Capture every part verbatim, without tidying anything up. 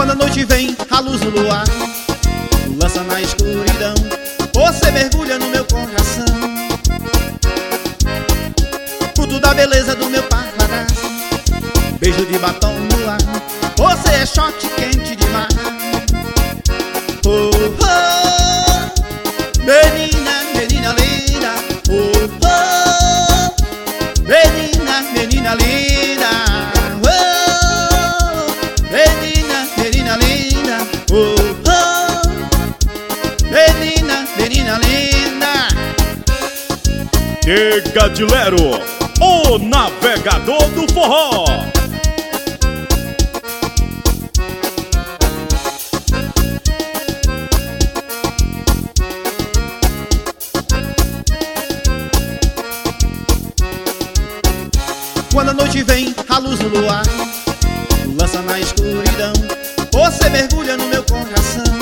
Quando a noite vem, a luz do luar lança na escuridão, você mergulha no meu coração. Fruto da beleza do meu paladar, beijo de batom no ar, você é shot quente de mar. Oh, oh, menina, menina linda. Oh, oh, menina, menina linda. Oh, menina, menina linda. Oh, oh, menina, menina linda. Chega de Lero, o navegador do forró. Quando a noite vem, a luz do luar lança na escuridão, você mergulha no meu coração.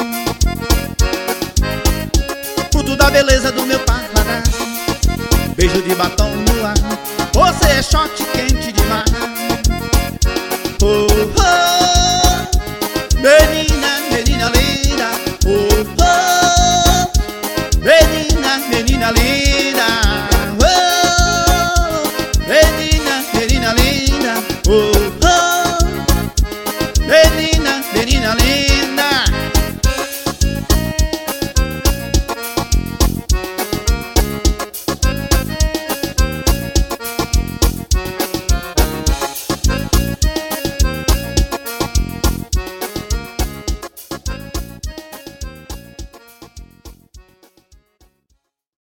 Fruto da beleza do meu paladar, beijo de batom no ar, você é shot quente